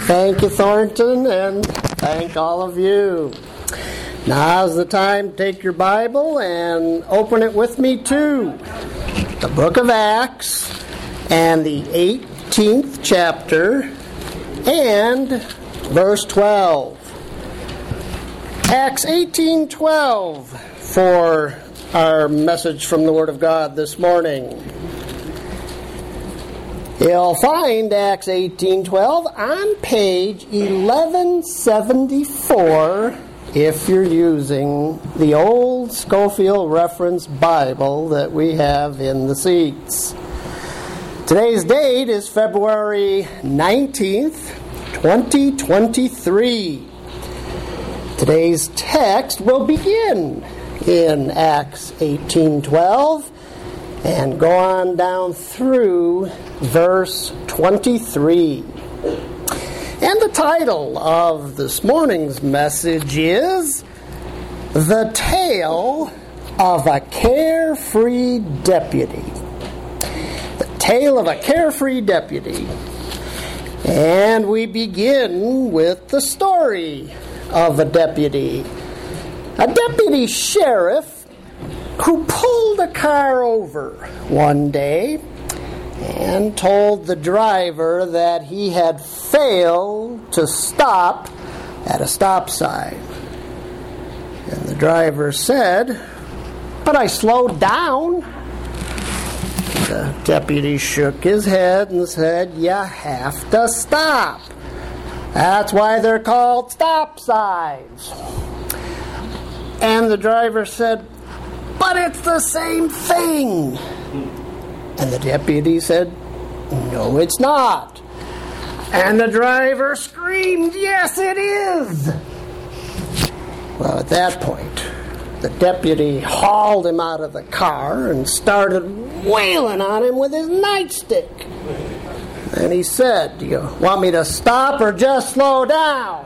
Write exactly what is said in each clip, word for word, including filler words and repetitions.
Thank you, Thornton, and thank all of you. Now's the time to take your Bible and open it with me to the book of Acts and the eighteenth chapter and verse twelve. Acts eighteen twelve for our message from the Word of God this morning. You'll find Acts eighteen twelve on page eleven seventy-four if you're using the old Scofield Reference Bible that we have in the seats. Today's date is February nineteenth, twenty twenty-three. Today's text will begin in Acts eighteen twelve and go on down through verse twenty-three. And the title of this morning's message is The Tale of a Carefree Deputy. The Tale of a Carefree Deputy. And we begin with the story of a deputy. A deputy sheriff who pulled a car over one day and told the driver that he had failed to stop at a stop sign. And the driver said, "But I slowed down." The deputy shook his head and said, "You have to stop. That's why they're called stop signs." And the driver said, "But it's the same thing." And the deputy said, "No, it's not." And the driver screamed, "Yes, it is." Well, at that point, the deputy hauled him out of the car and started wailing on him with his nightstick. And he said, "Do you want me to stop or just slow down?"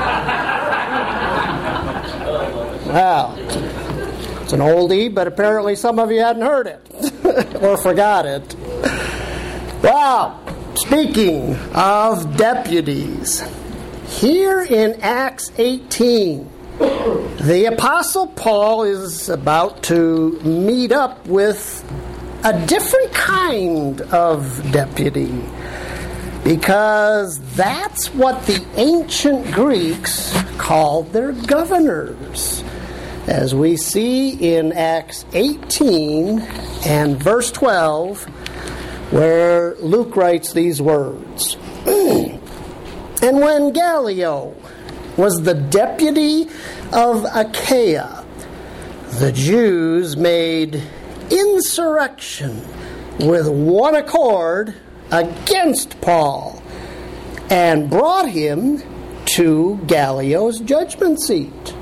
Well, it's an oldie, but apparently some of you hadn't heard it or forgot it. Well, speaking of deputies, here in Acts eighteen, the Apostle Paul is about to meet up with a different kind of deputy, because that's what the ancient Greeks called their governors, as we see in Acts eighteen and verse twelve, where Luke writes these words. "And when Gallio was the deputy of Achaia, the Jews made insurrection with one accord against Paul and brought him to Gallio's judgment seat."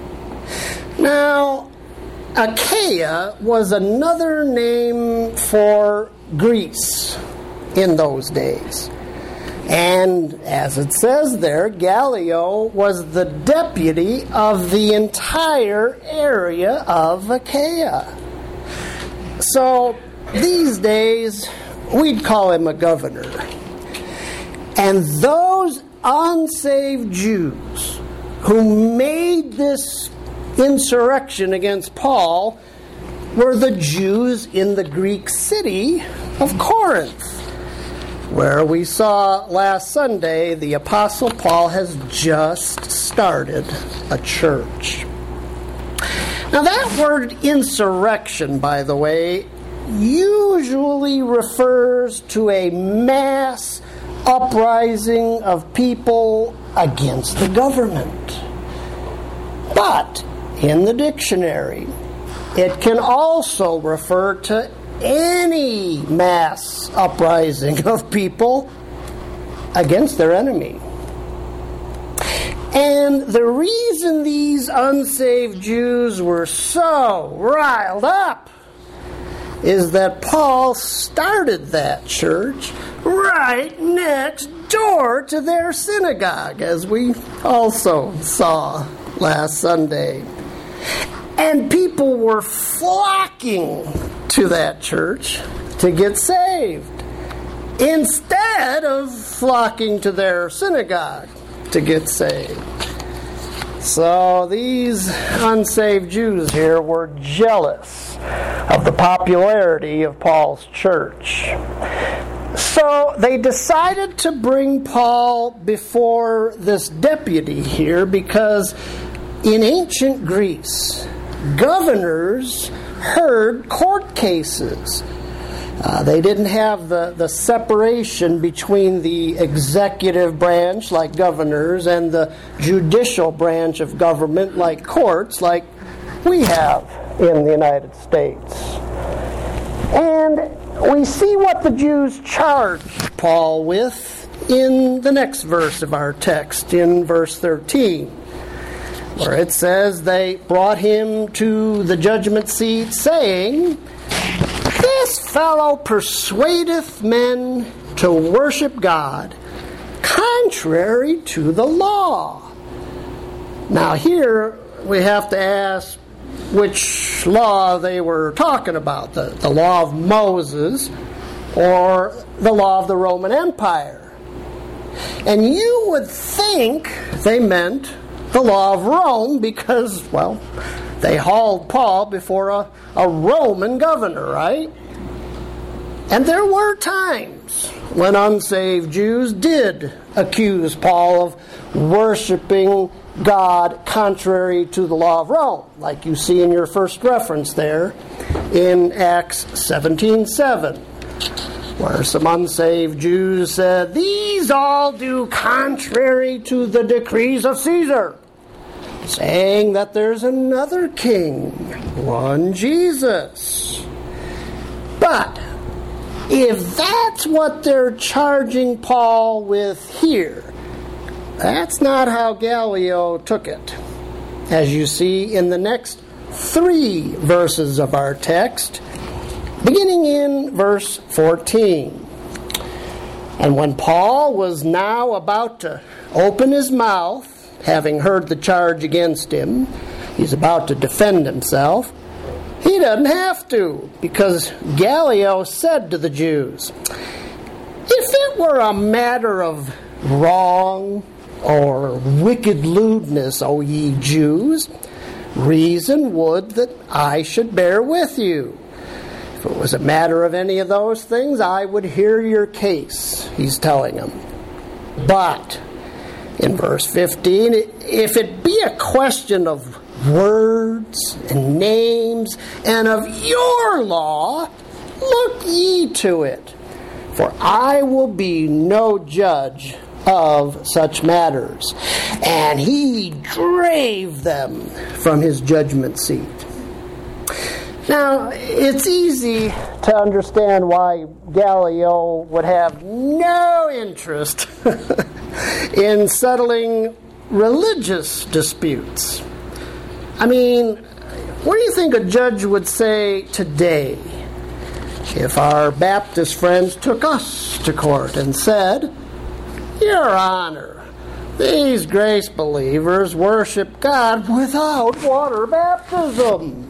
Now, Achaia was another name for Greece in those days. And as it says there, Gallio was the deputy of the entire area of Achaia. So these days, we'd call him a governor. And those unsaved Jews who made this insurrection against Paul were the Jews in the Greek city of Corinth, where we saw last Sunday the Apostle Paul has just started a church. Now that word insurrection, by the way, usually refers to a mass uprising of people against the government. But in the dictionary, it can also refer to any mass uprising of people against their enemy. And the reason these unsaved Jews were so riled up is that Paul started that church right next door to their synagogue, as we also saw last Sunday. And people were flocking to that church to get saved, instead of flocking to their synagogue to get saved. So these unsaved Jews here were jealous of the popularity of Paul's church. So they decided to bring Paul before this deputy here because in ancient Greece, governors heard court cases. Uh, they didn't have the, the separation between the executive branch, like governors, and the judicial branch of government, like courts, like we have in the United States. And we see what the Jews charged Paul with in the next verse of our text, in verse thirteen, where it says, they brought him to the judgment seat, saying, "This fellow persuadeth men to worship God, contrary to the law." Now here we have to ask which law they were talking about, the, the law of Moses or the law of the Roman Empire. And you would think they meant the law of Rome because, well, they hauled Paul before a, a Roman governor, right? And there were times when unsaved Jews did accuse Paul of worshiping God contrary to the law of Rome, like you see in your first reference there in Acts seventeen seven, where some unsaved Jews said, "These all do contrary to the decrees of Caesar, saying that there's another king, one Jesus." But if that's what they're charging Paul with here, that's not how Gallio took it, as you see in the next three verses of our text, beginning in verse fourteen. "And when Paul was now about to open his mouth, having heard the charge against him," he's about to defend himself, he doesn't have to, because Gallio said to the Jews, "If it were a matter of wrong or wicked lewdness, O ye Jews, reason would that I should bear with you. If it was a matter of any of those things, I would hear your case," he's telling them. "But," in verse fifteen, "if it be a question of words and names and of your law, look ye to it, for I will be no judge of such matters." And he drave them from his judgment seat. Now, it's easy to understand why Gallio would have no interest in settling religious disputes. I mean, what do you think a judge would say today if our Baptist friends took us to court and said, "Your Honor, these grace believers worship God without water baptism"?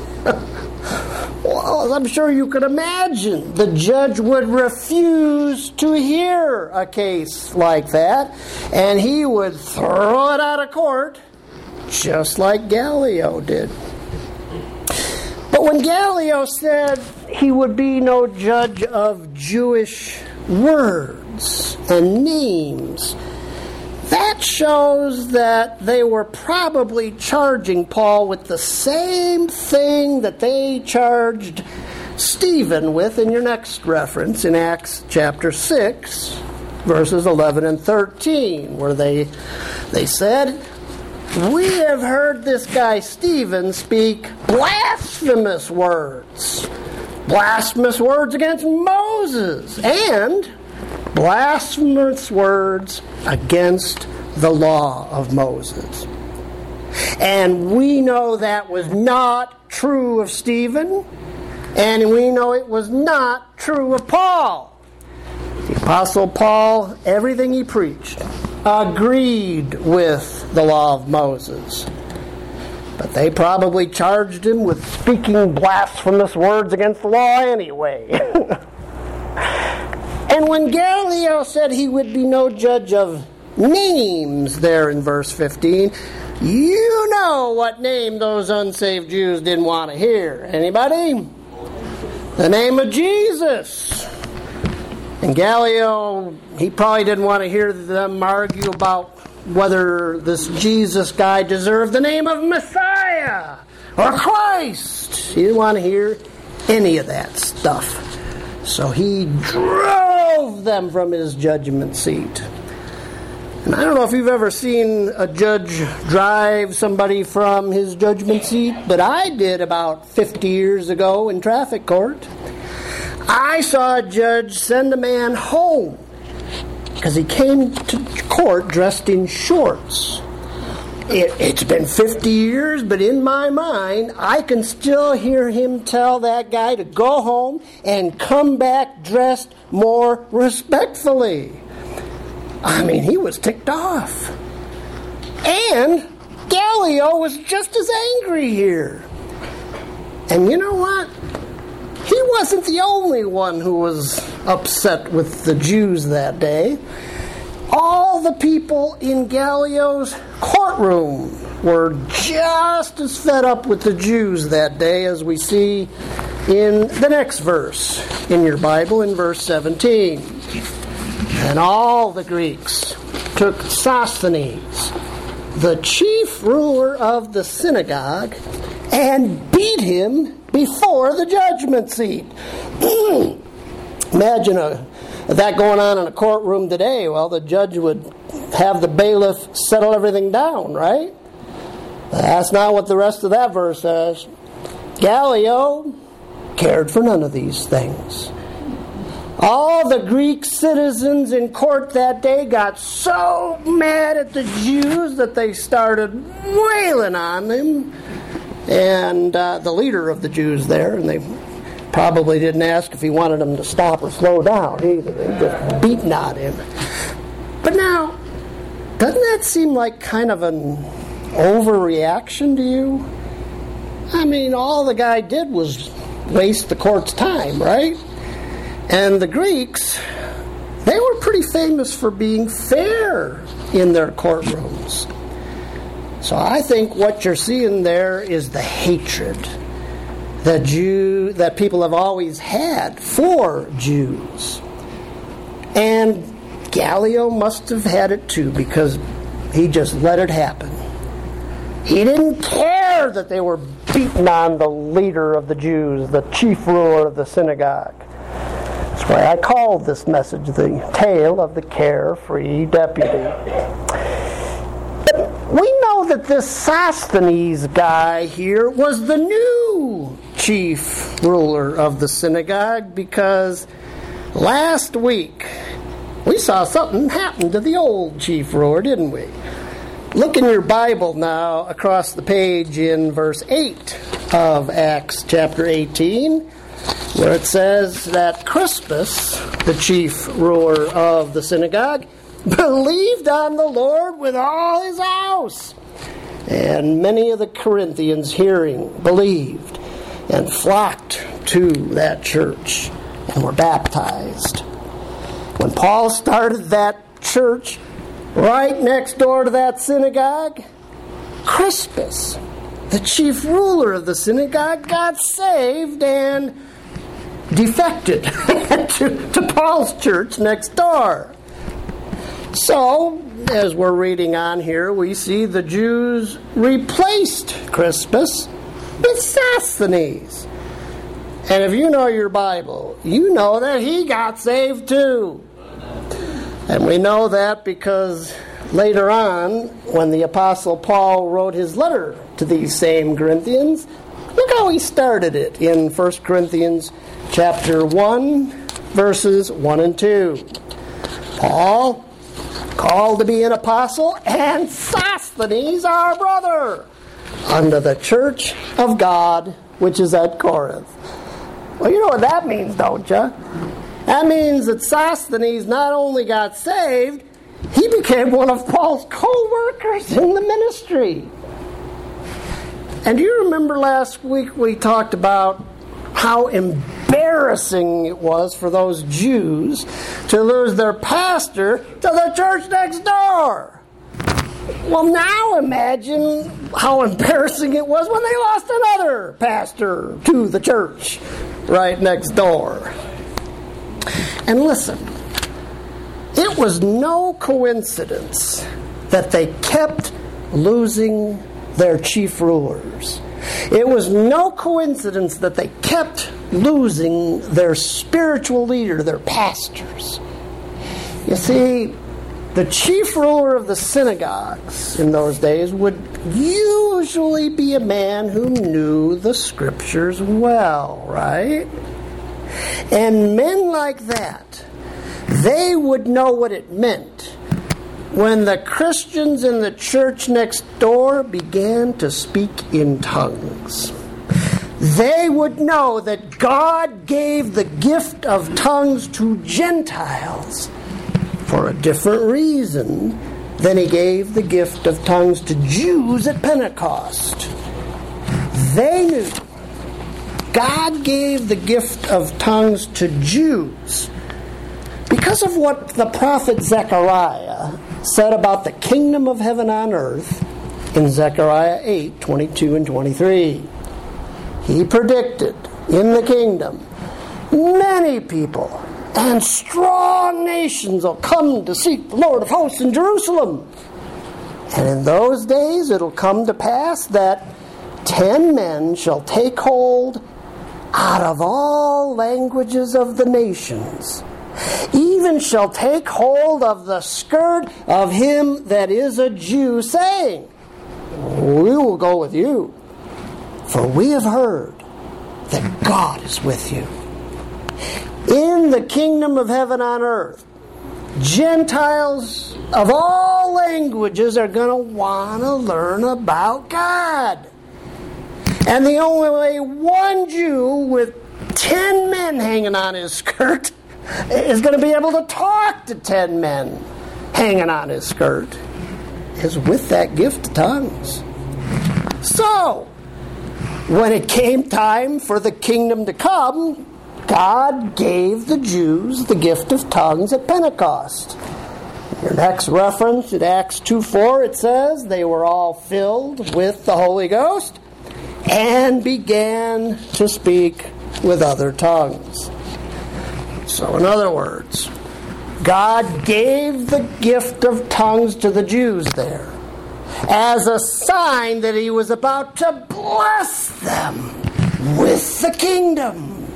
Well, I'm sure you could imagine the judge would refuse to hear a case like that, and he would throw it out of court, just like Gallio did. But when Gallio said he would be no judge of Jewish words and names, that shows that they were probably charging Paul with the same thing that they charged Stephen with in your next reference in Acts chapter six, verses eleven and thirteen, where they they said, "We have heard this guy Stephen speak blasphemous words, blasphemous words against Moses, and blasphemous words against the law of Moses. And we know that was not true of Stephen, and we know it was not true of Paul." The Apostle Paul, everything he preached, agreed with the law of Moses. But they probably charged him with speaking blasphemous words against the law anyway. And when Gallio said he would be no judge of names there in verse fifteen, you know what name those unsaved Jews didn't want to hear. Anybody? The name of Jesus. And Gallio, he probably didn't want to hear them argue about whether this Jesus guy deserved the name of Messiah or Christ. He didn't want to hear any of that stuff. So he drove them from his judgment seat. And I don't know if you've ever seen a judge drive somebody from his judgment seat, but I did about fifty years ago in traffic court. I saw a judge send a man home because he came to court dressed in shorts. It, it's been fifty years, but in my mind, I can still hear him tell that guy to go home and come back dressed more respectfully. I mean, he was ticked off. And Gallio was just as angry here. And you know what? He wasn't the only one who was upset with the Jews that day. All the people in Gallio's courtroom were just as fed up with the Jews that day as we see in the next verse in your Bible, in verse seventeen. And all the Greeks took Sosthenes, the chief ruler of the synagogue, and beat him before the judgment seat. Imagine a, that going on in a courtroom today. Well, the judge would have the bailiff settle everything down, right? That's not what the rest of that verse says. Gallio cared for none of these things. All the Greek citizens in court that day got so mad at the Jews that they started wailing on them. And uh, the leader of the Jews there, and they probably didn't ask if he wanted them to stop or slow down either. They just beating on him. But now, doesn't that seem like kind of an overreaction to you? I mean, all the guy did was waste the court's time, right? And the Greeks, they were pretty famous for being fair in their courtrooms. So I think what you're seeing there is the hatred that Jew that people have always had for Jews. And Gallio must have had it too, because he just let it happen. He didn't care that they were beating on the leader of the Jews, the chief ruler of the synagogue. That's why I called this message the Tale of the Carefree Deputy. But we know that this Sosthenes guy here was the new chief ruler of the synagogue, because last week we saw something happen to the old chief ruler, didn't we? Look in your Bible now across the page in verse eight of Acts chapter eighteen, where it says that Crispus, the chief ruler of the synagogue, believed on the Lord with all his house. And many of the Corinthians hearing believed and flocked to that church and were baptized. When Paul started that church right next door to that synagogue, Crispus, the chief ruler of the synagogue, got saved and defected to, to Paul's church next door. So, as we're reading on here, we see the Jews replaced Crispus with Sosthenes. And if you know your Bible, you know that he got saved too. And we know that because later on, when the Apostle Paul wrote his letter to these same Corinthians, look how he started it in First Corinthians chapter one, verses one and two. Paul, called to be an apostle, and Sosthenes our brother, unto the church of God which is at Corinth. Well, you know what that means, don't you? That means that Sosthenes not only got saved, he became one of Paul's co-workers in the ministry. And do you remember last week we talked about how embarrassing embarrassing it was for those Jews to lose their pastor to the church next door. Well, now imagine how embarrassing it was when they lost another pastor to the church right next door. And listen, it was no coincidence that they kept losing their chief rulers. It was no coincidence that they kept losing their spiritual leader, their pastors. You see, the chief ruler of the synagogues in those days would usually be a man who knew the scriptures well, right? And men like that, they would know what it meant when the Christians in the church next door began to speak in tongues. They would know that God gave the gift of tongues to Gentiles for a different reason than He gave the gift of tongues to Jews at Pentecost. They knew God gave the gift of tongues to Jews because of what the prophet Zechariah said about the kingdom of heaven on earth in Zechariah eight, twenty-two and twenty-three. He predicted in the kingdom many people and strong nations will come to seek the Lord of hosts in Jerusalem. And in those days it'll come to pass that ten men shall take hold out of all languages of the nations, even shall take hold of the skirt of him that is a Jew, saying, we will go with you, for we have heard that God is with you. In the kingdom of heaven on earth, Gentiles of all languages are going to want to learn about God. And the only way one Jew with ten men hanging on his skirt is going to be able to talk to ten men hanging on his skirt is with that gift of tongues. So, when it came time for the kingdom to come, God gave the Jews the gift of tongues at Pentecost. Your next reference at Acts two four, it says, they were all filled with the Holy Ghost and began to speak with other tongues. So in other words, God gave the gift of tongues to the Jews there as a sign that He was about to bless them with the kingdom.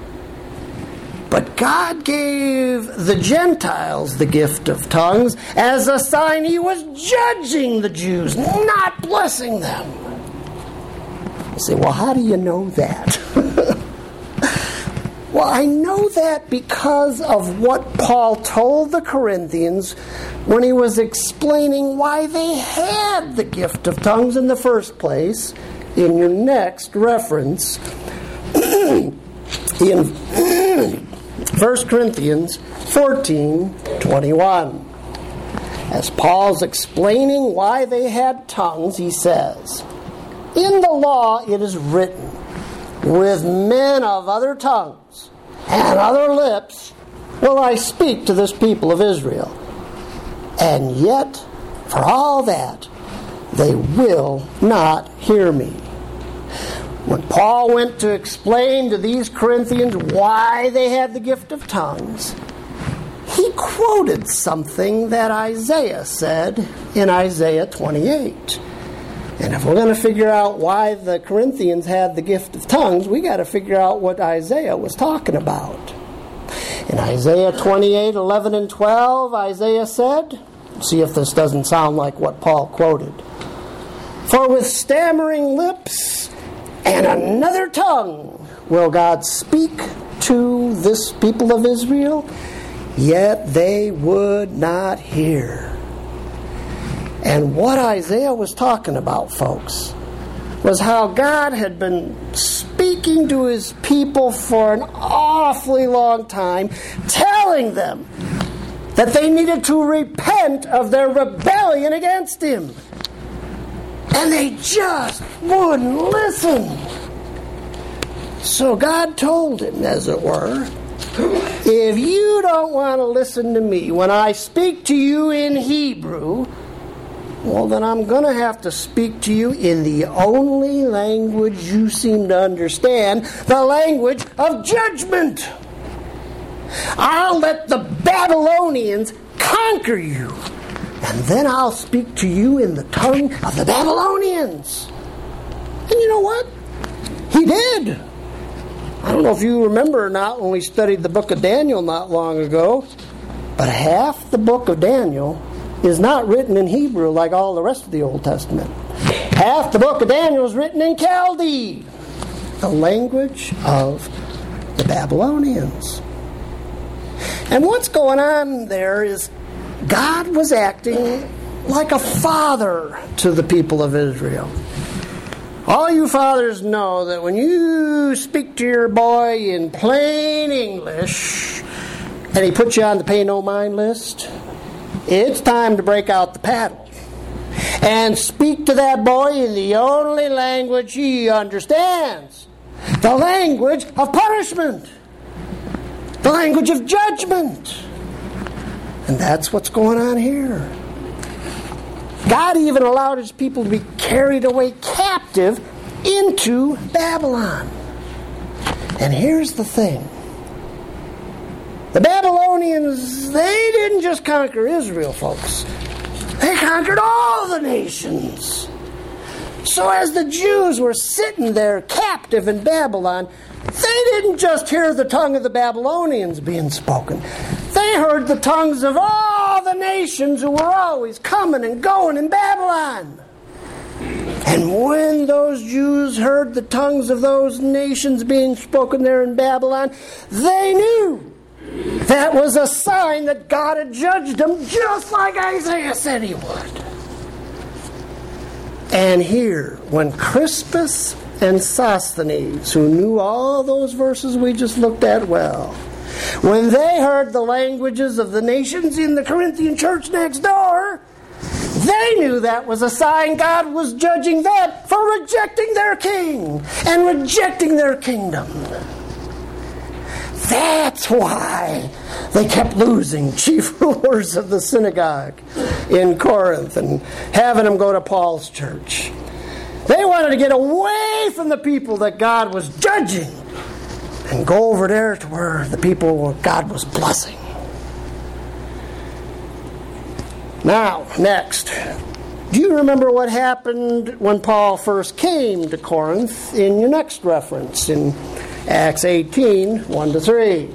But God gave the Gentiles the gift of tongues as a sign He was judging the Jews, not blessing them. You say, well, how do you know that? Well, I know that because of what Paul told the Corinthians when he was explaining why they had the gift of tongues in the first place in your next reference in First Corinthians fourteen twenty-one. As Paul's explaining why they had tongues, he says, in the law it is written, with men of other tongues and other lips will I speak to this people of Israel. And yet, for all that, they will not hear me. When Paul went to explain to these Corinthians why they had the gift of tongues, he quoted something that Isaiah said in Isaiah twenty-eight. And if we're going to figure out why the Corinthians had the gift of tongues, we got to figure out what Isaiah was talking about. In Isaiah twenty-eight, eleven and twelve, Isaiah said, see if this doesn't sound like what Paul quoted, for with stammering lips and another tongue will God speak to this people of Israel, yet they would not hear. And what Isaiah was talking about, folks, was how God had been speaking to His people for an awfully long time, telling them that they needed to repent of their rebellion against Him. And they just wouldn't listen. So God told him, as it were, if you don't want to listen to me when I speak to you in Hebrew, well, then I'm going to have to speak to you in the only language you seem to understand, the language of judgment. I'll let the Babylonians conquer you, and then I'll speak to you in the tongue of the Babylonians. And you know what? He did. I don't know if you remember or not when we studied the book of Daniel not long ago, but half the book of Daniel is not written in Hebrew like all the rest of the Old Testament. Half the book of Daniel is written in Chaldee, the language of the Babylonians. And what's going on there is God was acting like a father to the people of Israel. All you fathers know that when you speak to your boy in plain English and he puts you on the pay no mind list, it's time to break out the paddle and speak to that boy in the only language he understands, the language of punishment, the language of judgment. And that's what's going on here. God even allowed his people to be carried away captive into Babylon. And here's the thing. The Babylonians, they didn't just conquer Israel, folks. They conquered all the nations. So as the Jews were sitting there captive in Babylon, they didn't just hear the tongue of the Babylonians being spoken. They heard the tongues of all the nations who were always coming and going in Babylon. And when those Jews heard the tongues of those nations being spoken there in Babylon, they knew that was a sign that God had judged them just like Isaiah said he would. And here, when Crispus and Sosthenes, who knew all those verses we just looked at well, when they heard the languages of the nations in the Corinthian church next door, they knew that was a sign God was judging them for rejecting their king and rejecting their kingdom. That's why they kept losing chief rulers of the synagogue in Corinth and having them go to Paul's church. They wanted to get away from the people that God was judging and go over there to where the people God was blessing. Now, next, do you remember what happened when Paul first came to Corinth in your next reference in Acts eighteen, one to three?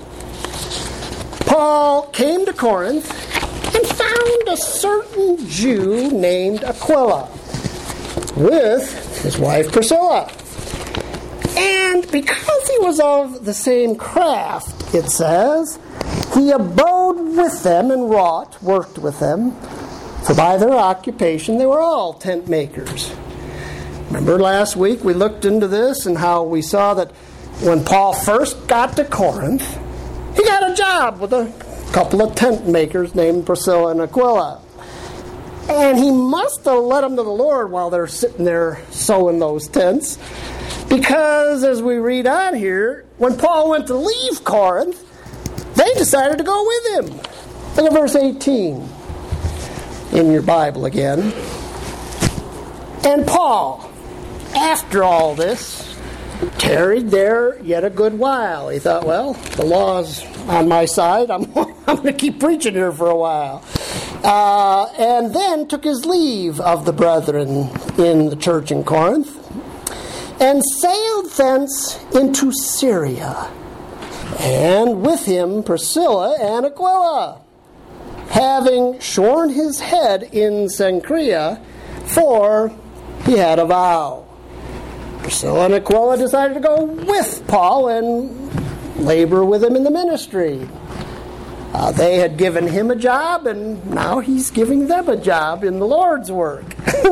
Paul came to Corinth and found a certain Jew named Aquila with his wife Priscilla. And because he was of the same craft, it says, he abode with them and wrought, worked with them, for by their occupation they were all tent makers. Remember last week we looked into this and how we saw that when Paul first got to Corinth, he got a job with a couple of tent makers named Priscilla and Aquila. And he must have led them to the Lord while they're sitting there sewing those tents. Because as we read on here, when Paul went to leave Corinth, they decided to go with him. Look at verse eighteen in your Bible again. And Paul, after all this, tarried there yet a good while. He thought, well, the law's on my side. I'm, I'm going to keep preaching here for a while. Uh, and then took his leave of the brethren in the church in Corinth and sailed thence into Syria, and with him Priscilla and Aquila, having shorn his head in Cenchrea, for he had a vow. Priscilla and Aquila decided to go with Paul and labor with him in the ministry. Uh, they had given him a job, and now he's giving them a job in the Lord's work.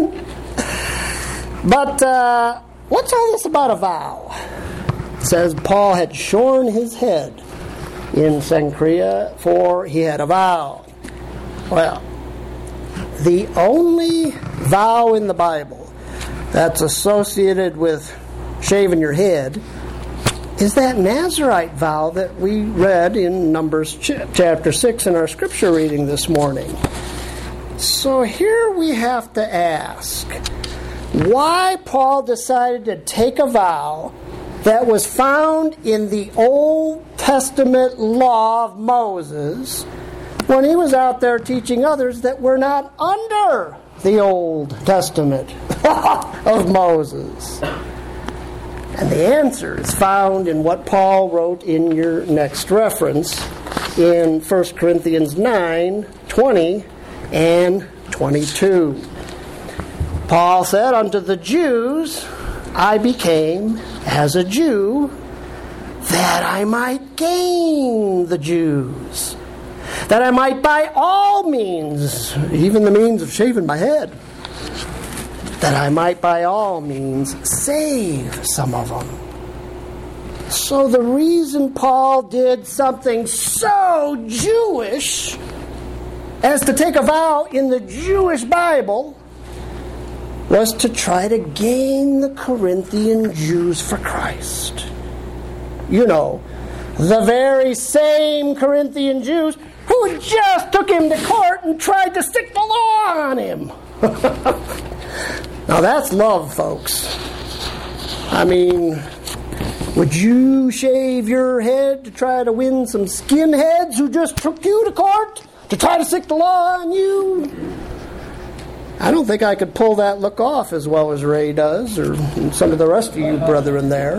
But uh, what's all this about a vow? It says Paul had shorn his head in Cenchrea, for he had a vow. Well, the only vow in the Bible that's associated with shaving your head is that Nazirite vow that we read in Numbers ch- chapter six in our scripture reading this morning. So here we have to ask why Paul decided to take a vow that was found in the Old Testament law of Moses when he was out there teaching others that were not under the Old Testament of Moses. And the answer is found in what Paul wrote in your next reference in First Corinthians nine, twenty and twenty-two. Paul said, "Unto the Jews I became as a Jew, that I might gain the Jews, that I might by all means, even the means of shaving my head, that I might by all means save some of them." So the reason Paul did something so Jewish as to take a vow in the Jewish Bible was to try to gain the Corinthian Jews for Christ. You know, the very same Corinthian Jews who just took him to court and tried to stick the law on him. Now that's love, folks. I mean, would you shave your head to try to win some skinheads who just took you to court to try to stick the law on you? I don't think I could pull that look off as well as Ray does, or some of the rest of you brethren there.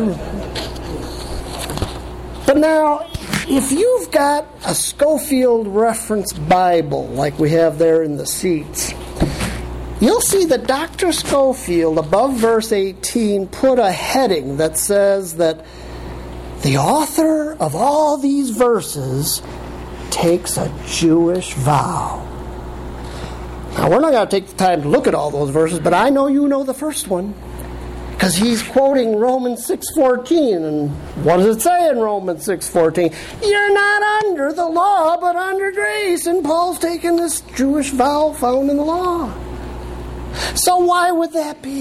But now, if you've got a Scofield Reference Bible, like we have there in the seats, you'll see that Doctor Scofield, above verse eighteen, put a heading that says that the author of all these verses takes a Jewish vow. Now, we're not going to take the time to look at all those verses, but I know you know the first one, because he's quoting Romans six fourteen. And what does it say in Romans six fourteen? You're not under the law, but under grace. And Paul's taking this Jewish vow found in the law. So why would that be?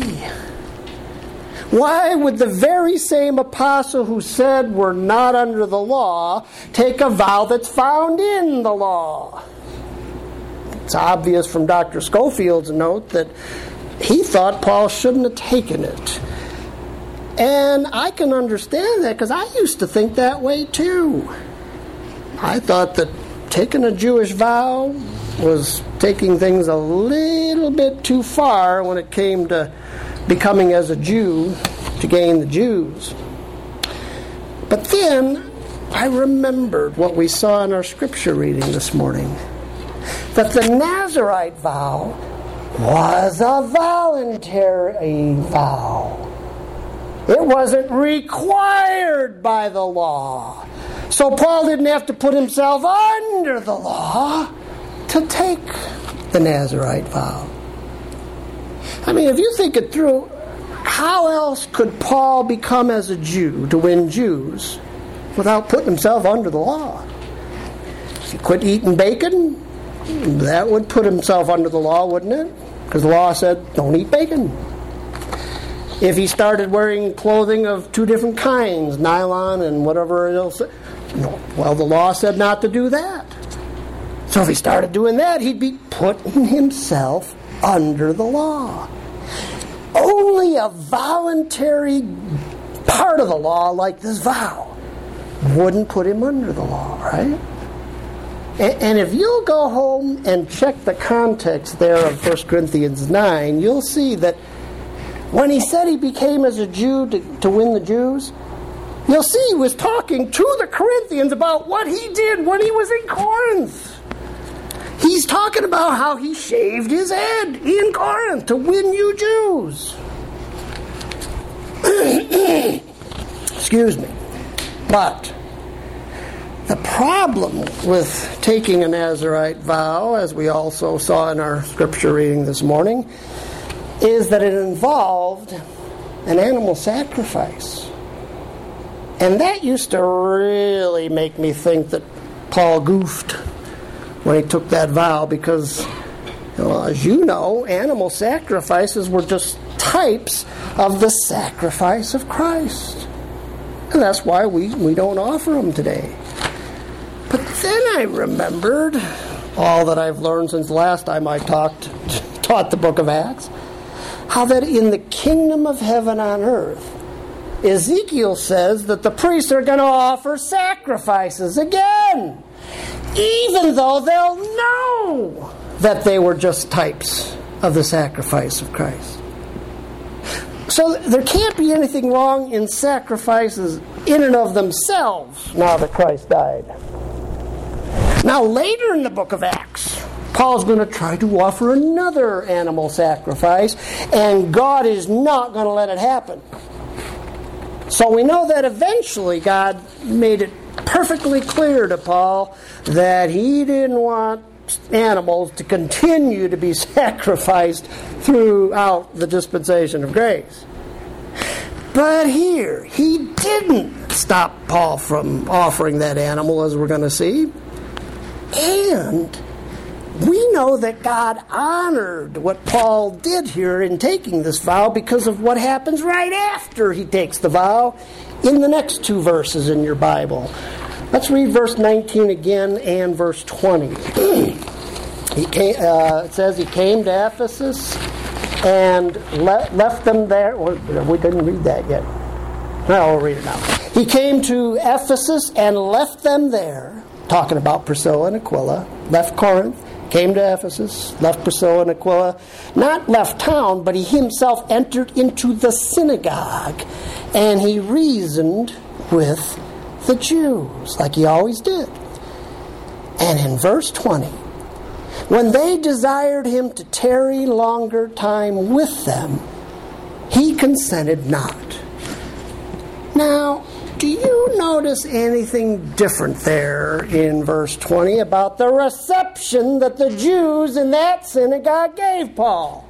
Why would the very same apostle who said we're not under the law take a vow that's found in the law? It's obvious from Doctor Scofield's note that he thought Paul shouldn't have taken it. And I can understand that, because I used to think that way too. I thought that taking a Jewish vow was taking things a little bit too far when it came to becoming as a Jew to gain the Jews. But then I remembered what we saw in our scripture reading this morning, that the Nazirite vow was a voluntary vow. It wasn't required by the law. So Paul didn't have to put himself under the law to take the Nazirite vow. I mean, if you think it through, how else could Paul become as a Jew to win Jews without putting himself under the law? If he quit eating bacon, that would put himself under the law, wouldn't it? Because the law said, don't eat bacon. If he started wearing clothing of two different kinds, nylon and whatever else, no, well, the law said not to do that. So if he started doing that, he'd be putting himself under the law. Only a voluntary part of the law, like this vow, wouldn't put him under the law, right? And if you'll go home and check the context there of First Corinthians nine, you'll see that when he said he became as a Jew to, to win the Jews, you'll see he was talking to the Corinthians about what he did when he was in Corinth. He's talking about how he shaved his head in Corinth to win you Jews. Excuse me. But the problem with taking a Nazirite vow, as we also saw in our scripture reading this morning, is that it involved an animal sacrifice. And that used to really make me think that Paul goofed when he took that vow, because, you know, as you know, animal sacrifices were just types of the sacrifice of Christ. And that's why we, we don't offer them today. But then I remembered all that I've learned since the last time I talked, taught the book of Acts, how that in the kingdom of heaven on earth, Ezekiel says that the priests are going to offer sacrifices again, even though they'll know that they were just types of the sacrifice of Christ. So there can't be anything wrong in sacrifices in and of themselves now that Christ died. Now later in the book of Acts, Paul's going to try to offer another animal sacrifice, and God is not going to let it happen. So we know that eventually God made it perfectly clear to Paul that he didn't want animals to continue to be sacrificed throughout the dispensation of grace. But here, he didn't stop Paul from offering that animal, as we're going to see. And we know that God honored what Paul did here in taking this vow because of what happens right after he takes the vow in the next two verses in your Bible. Let's read verse nineteen again and verse twenty. he came, uh, it says he came to Ephesus and le- left them there. Well, we didn't read that yet. No, I'll read it now. He came to Ephesus and left them there, talking about Priscilla and Aquila, left Corinth, came to Ephesus, left Priscilla and Aquila, not left town, but he himself entered into the synagogue, and he reasoned with the Jews, like he always did. And in verse twenty, when they desired him to tarry longer time with them, he consented not. Now, do you notice anything different there in verse twenty about the reception that the Jews in that synagogue gave Paul?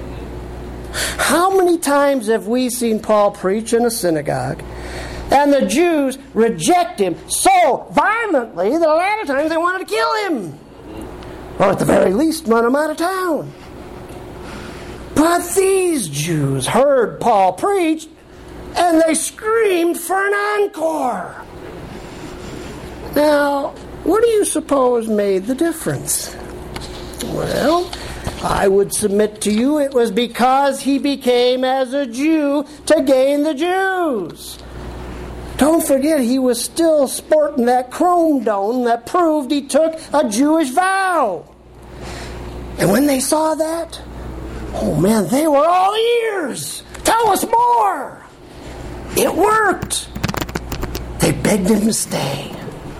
How many times have we seen Paul preach in a synagogue and the Jews reject him so violently that a lot of times they wanted to kill him, or at the very least run him out of town? But these Jews heard Paul preach and they screamed for an encore. Now, what do you suppose made the difference? Well, I would submit to you it was because he became as a Jew to gain the Jews. Don't forget he was still sporting that chrome dome that proved he took a Jewish vow. And when they saw that, oh man, they were all ears. Tell us more. It worked. They begged him to stay.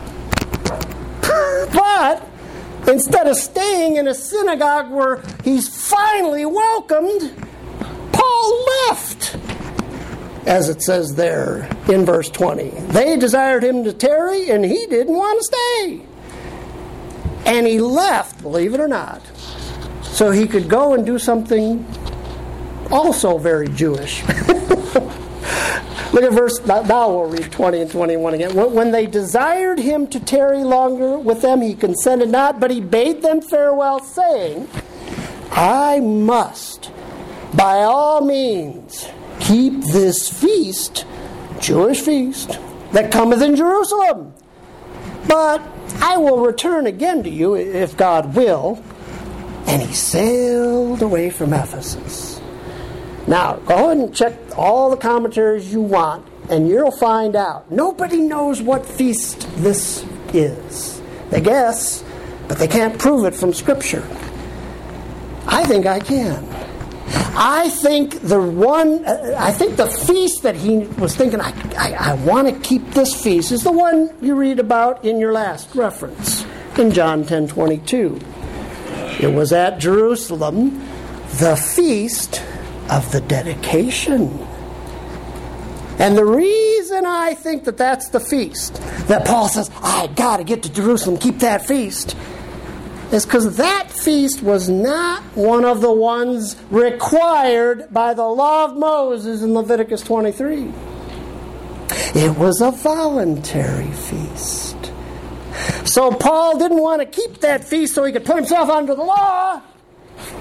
But instead of staying in a synagogue where he's finally welcomed, Paul left. As it says there in verse twenty. They desired him to tarry, and he didn't want to stay. And he left, believe it or not, so he could go and do something also very Jewish. Look at verse, now we'll read twenty and twenty-one again. When they desired him to tarry longer with them, he consented not, but he bade them farewell, saying, I must, by all means, keep this feast, Jewish feast, that cometh in Jerusalem. But I will return again to you, if God will. And he sailed away from Ephesus. Now, go ahead and check all the commentaries you want, and you'll find out. Nobody knows what feast this is. They guess, but they can't prove it from Scripture. I think I can. I think the one, uh, I think the feast that he was thinking, I, I, I want to keep this feast, is the one you read about in your last reference, in John ten twenty-two. It was at Jerusalem, the feast of the dedication. And the reason I think that that's the feast, that Paul says, I got to get to Jerusalem, keep that feast, is because that feast was not one of the ones required by the law of Moses in Leviticus twenty-three. It was a voluntary feast. So Paul didn't want to keep that feast so he could put himself under the law.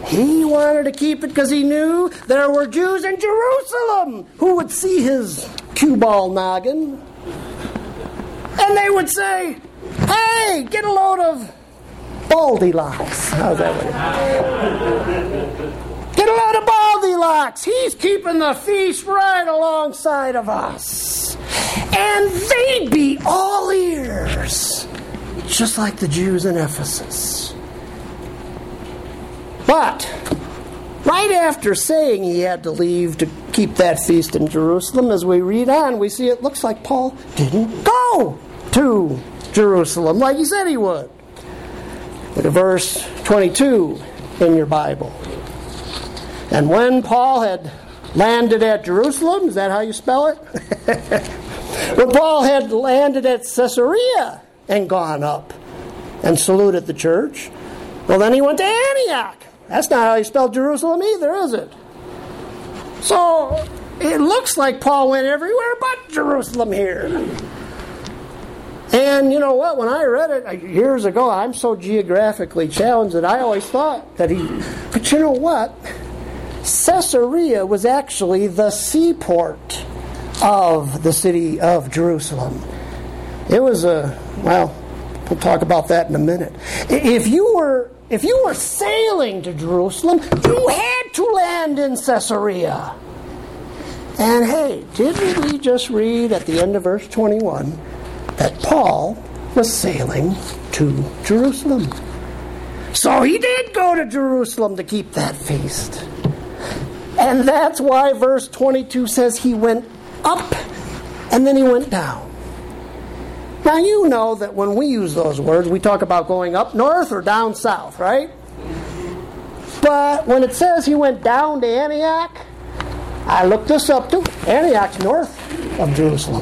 He wanted to keep it because he knew there were Jews in Jerusalem who would see his cue ball noggin. And they would say, hey, get a load of Baldilocks. How's that way? Get a load of Baldilocks. He's keeping the feast right alongside of us. And they'd be all ears, just like the Jews in Ephesus. But right after saying he had to leave to keep that feast in Jerusalem, as we read on, we see it looks like Paul didn't go to Jerusalem like he said he would. Look at verse twenty-two in your Bible. And when Paul had landed at Jerusalem, is that how you spell it? When Paul had landed at Caesarea and gone up and saluted the church, well, then he went to Antioch. That's not how you spell Jerusalem either, is it? So it looks like Paul went everywhere but Jerusalem here. And you know what? When I read it years ago, I'm so geographically challenged that I always thought that he... But you know what? Caesarea was actually the seaport of the city of Jerusalem. It was a... Well, we'll talk about that in a minute. If you were... If you were sailing to Jerusalem, you had to land in Caesarea. And hey, didn't we just read at the end of verse twenty-one that Paul was sailing to Jerusalem? So he did go to Jerusalem to keep that feast. And that's why verse twenty-two says he went up and then he went down. Now, you know that when we use those words, we talk about going up north or down south, right? But when it says he went down to Antioch, I looked this up too. Antioch's north of Jerusalem.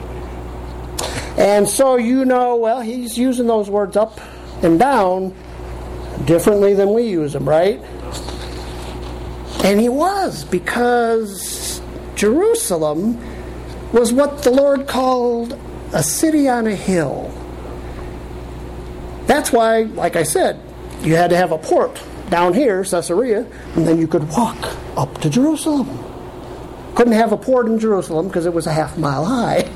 And so you know, well, he's using those words up and down differently than we use them, right? And he was, because Jerusalem was what the Lord called a city on a hill. That's why, like I said, you had to have a port down here, Caesarea, and then you could walk up to Jerusalem. Couldn't have a port in Jerusalem because it was a half mile high.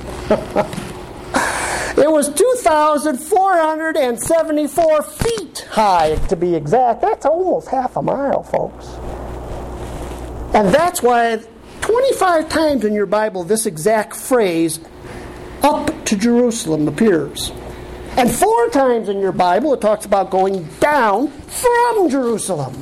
It was two thousand four hundred seventy-four feet high, to be exact. That's almost half a mile, folks. And that's why twenty-five times in your Bible this exact phrase, up to Jerusalem, appears. And four times in your Bible it talks about going down from Jerusalem.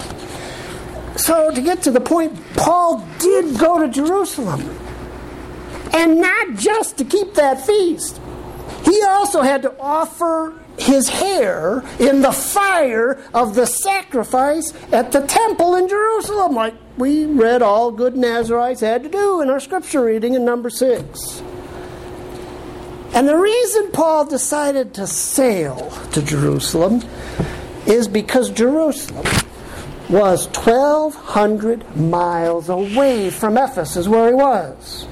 So to get to the point, Paul did go to Jerusalem. And not just to keep that feast. He also had to offer his hair in the fire of the sacrifice at the temple in Jerusalem, like we read all good Nazarites had to do in our scripture reading in number six. And the reason Paul decided to sail to Jerusalem is because Jerusalem was twelve hundred miles away from Ephesus, where he was.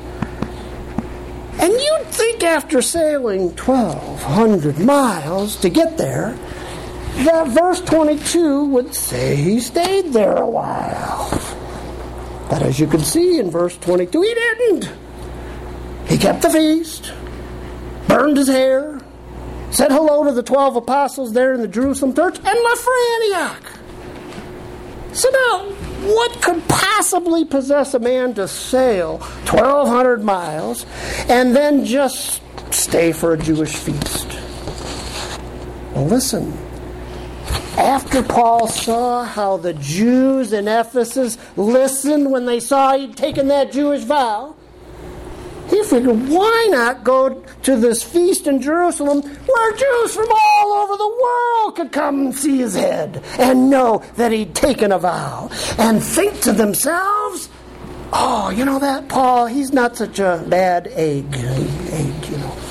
And you'd think after sailing twelve hundred miles to get there, that verse twenty-two would say he stayed there a while. But as you can see in verse twenty-two, he didn't. He kept the feast, burned his hair, said hello to the twelve apostles there in the Jerusalem church, and left for Antioch. So now, what could possibly possess a man to sail twelve hundred miles and then just stay for a Jewish feast? Well, listen. After Paul saw how the Jews in Ephesus listened when they saw he'd taken that Jewish vow, he figured, why not go to this feast in Jerusalem where Jews from all over the world could come and see his head and know that he'd taken a vow and think to themselves, oh, you know that, Paul, he's not such a bad egg, egg, you know.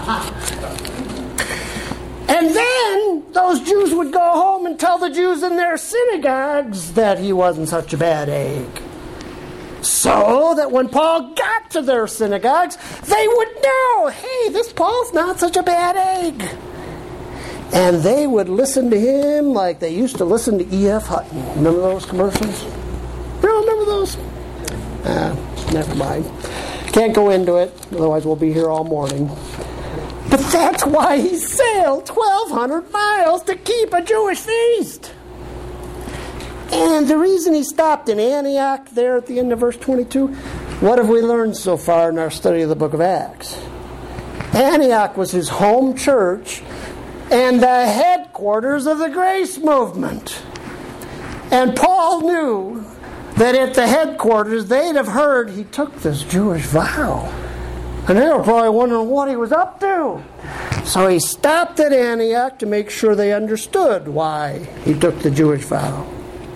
And then those Jews would go home and tell the Jews in their synagogues that he wasn't such a bad egg. So that when Paul got to their synagogues, they would know, hey, this Paul's not such a bad egg. And they would listen to him like they used to listen to E F Hutton. Remember those commercials? You don't remember those? Ah, never mind. Can't go into it, otherwise we'll be here all morning. But that's why he sailed twelve hundred miles to keep a Jewish feast. And the reason he stopped in Antioch there at the end of verse twenty-two, what have we learned so far in our study of the book of Acts? Antioch was his home church and the headquarters of the grace movement. And Paul knew that at the headquarters they'd have heard he took this Jewish vow. And they were probably wondering what he was up to. So he stopped at Antioch to make sure they understood why he took the Jewish vow.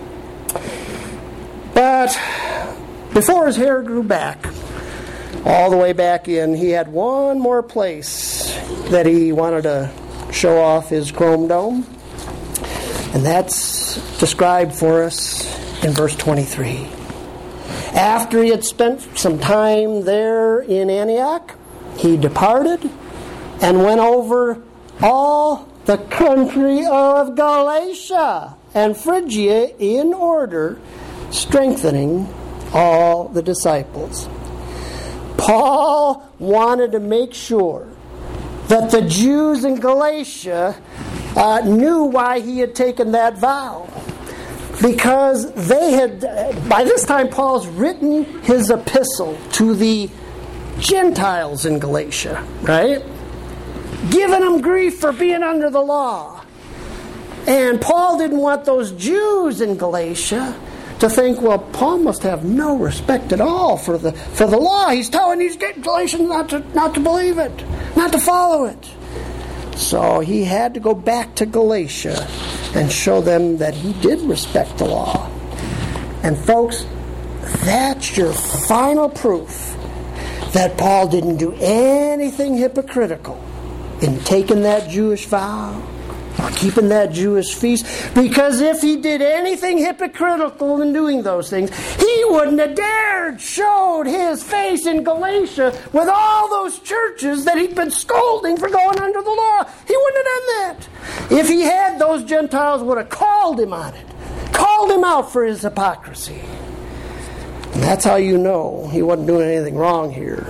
But before his hair grew back, all the way back in, he had one more place that he wanted to show off his chrome dome. And that's described for us in verse twenty-three. After he had spent some time there in Antioch, he departed and went over all the country of Galatia and Phrygia in order, strengthening all the disciples. Paul wanted to make sure that the Jews in Galatia uh, knew why he had taken that vow. Because they had, by this time Paul's written his epistle to the Gentiles in Galatia, right? Giving them grief for being under the law. And Paul didn't want those Jews in Galatia to think, well, Paul must have no respect at all for the for the law. He's telling these Galatians not to not to believe it, not to follow it. So he had to go back to Galatia and show them that he did respect the law. And folks, that's your final proof that Paul didn't do anything hypocritical in taking that Jewish vow or keeping that Jewish feast. Because if he did anything hypocritical in doing those things, he wouldn't have dared showed his face in Galatia with all those churches that he'd been scolding for going under the law. He wouldn't have done that. If he had, those Gentiles would have called him on it, called him out for his hypocrisy. And that's how you know he wasn't doing anything wrong here.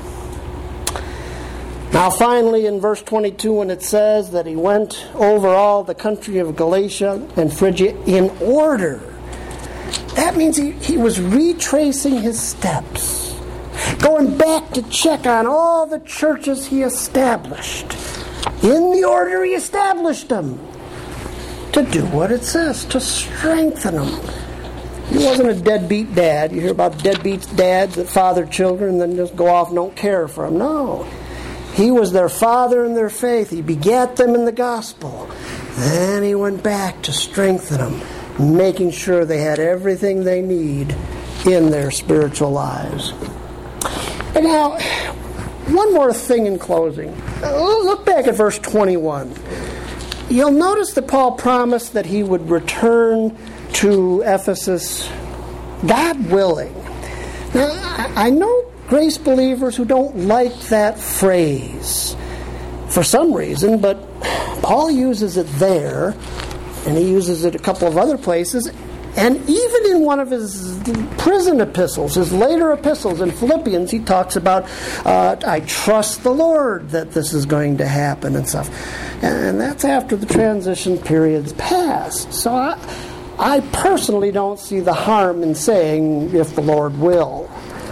Now finally in verse twenty-two, when it says that he went over all the country of Galatia and Phrygia in order, that means he, he was retracing his steps, going back to check on all the churches he established, in the order he established them, to do what it says, to strengthen them. He wasn't a deadbeat dad. You hear about deadbeat dads that father children and then just go off and don't care for them. No. He was their father in their faith. He begat them in the gospel. Then he went back to strengthen them, making sure they had everything they need in their spiritual lives. And now, one more thing in closing. Look back at verse twenty-one. You'll notice that Paul promised that he would return to Ephesus, God willing. Now, I know grace believers who don't like that phrase for some reason, but Paul uses it there, and he uses it a couple of other places, and even in one of his prison epistles, his later epistles in Philippians, he talks about, uh, I trust the Lord that this is going to happen and stuff. And that's after the transition period's passed. So I, I personally don't see the harm in saying, if the Lord will.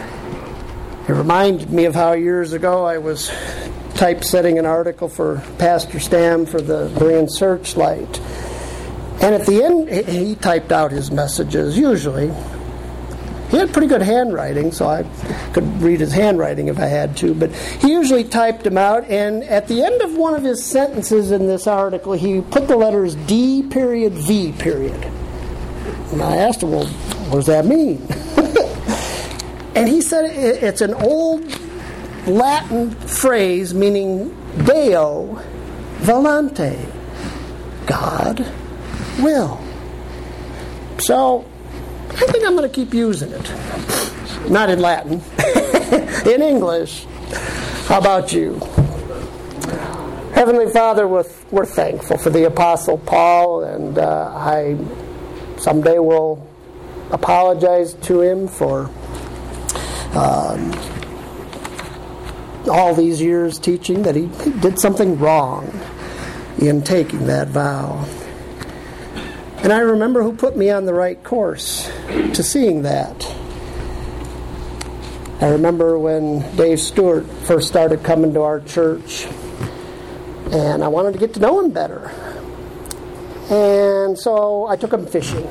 It reminded me of how years ago I was typesetting an article for Pastor Stam for the Berean Searchlight. And at the end, he typed out his messages, usually. He had pretty good handwriting, so I could read his handwriting if I had to. But he usually typed them out, and at the end of one of his sentences in this article, he put the letters D period V period. And I asked him, well, what does that mean? And he said it's an old Latin phrase meaning Deo volante, God will. So I think I'm going to keep using it. Not in Latin, in English. How about you? Heavenly Father, we're, we're thankful for the Apostle Paul, and uh, I someday will apologize to him for um, all these years teaching that he did something wrong in taking that vow. And I remember who put me on the right course to seeing that. I remember when Dave Stewart first started coming to our church, and I wanted to get to know him better. And so I took him fishing.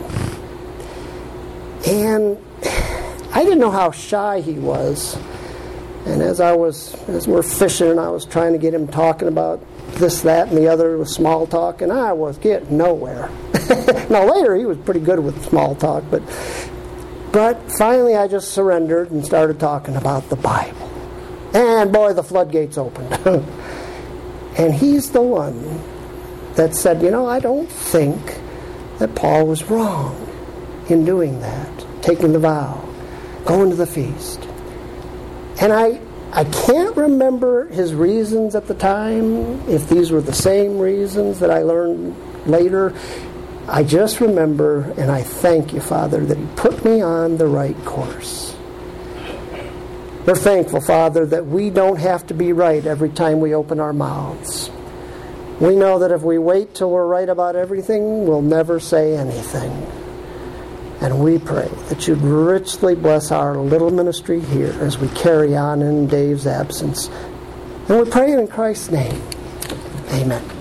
And I didn't know how shy he was. And as I was, as we're fishing, I was trying to get him talking about this, that, and the other with small talk, and I was getting nowhere. Now later he was pretty good with small talk, but but finally I just surrendered and started talking about the Bible. And boy, the floodgates opened. And he's the one that said, you know, I don't think that Paul was wrong in doing that, taking the vow, going to the feast. And I I can't remember his reasons at the time, if these were the same reasons that I learned later. I just remember, and I thank you, Father, that he put me on the right course. We're thankful, Father, that we don't have to be right every time we open our mouths. We know that if we wait till we're right about everything, we'll never say anything. And we pray that you'd richly bless our little ministry here as we carry on in Dave's absence. And we pray it in Christ's name. Amen.